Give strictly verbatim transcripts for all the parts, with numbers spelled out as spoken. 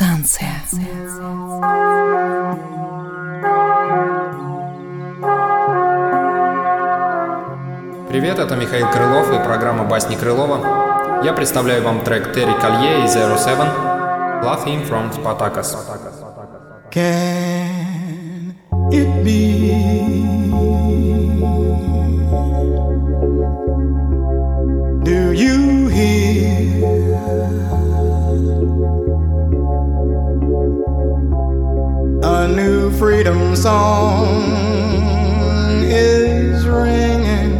Станция. Привет, это Михаил Крылов и программа «Басни Крылова». Я представляю вам трек Терри Колье и Zero Seven «Love Him from Spartacus». Can it be Do you hear a new freedom song is ringing?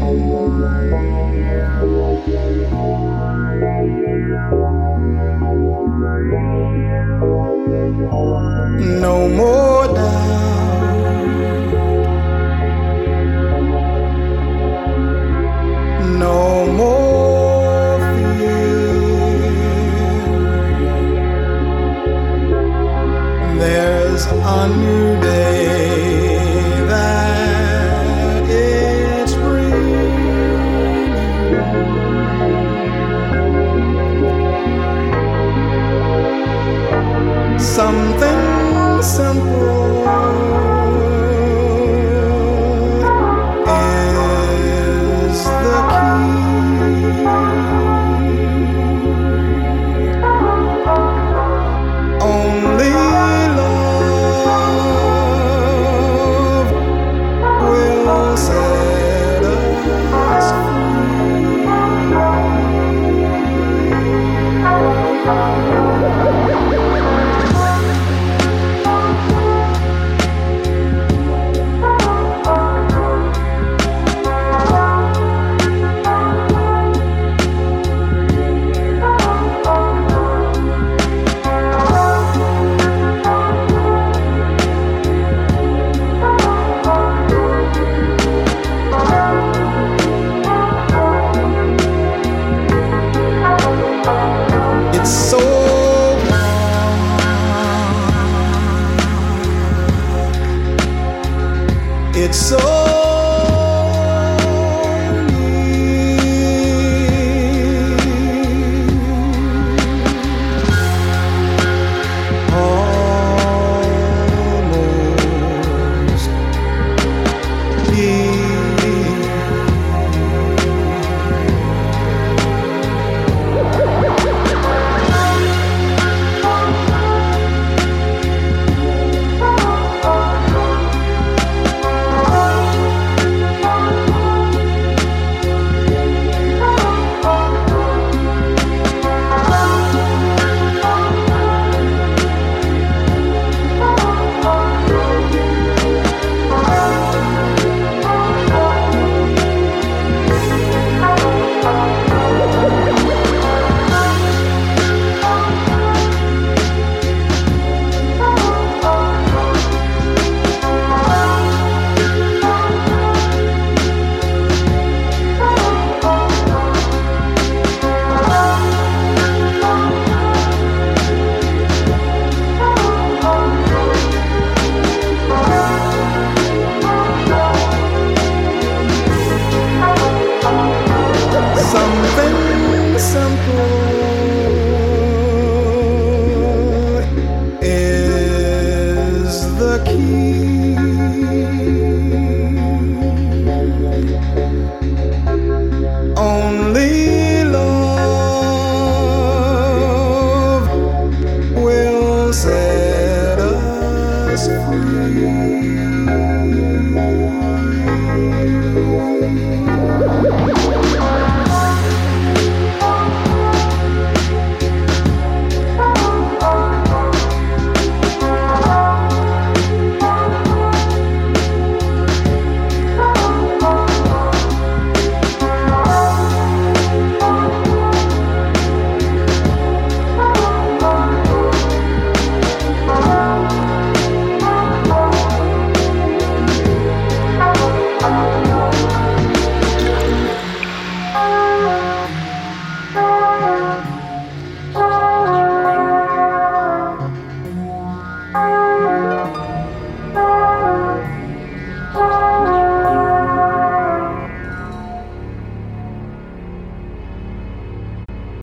No more doubt, no more fear. There's a new day that it's bringing. Something simple is the key. Only love will set us free. It's so wrong. It's so almost here. Something simple is the key. Only love will say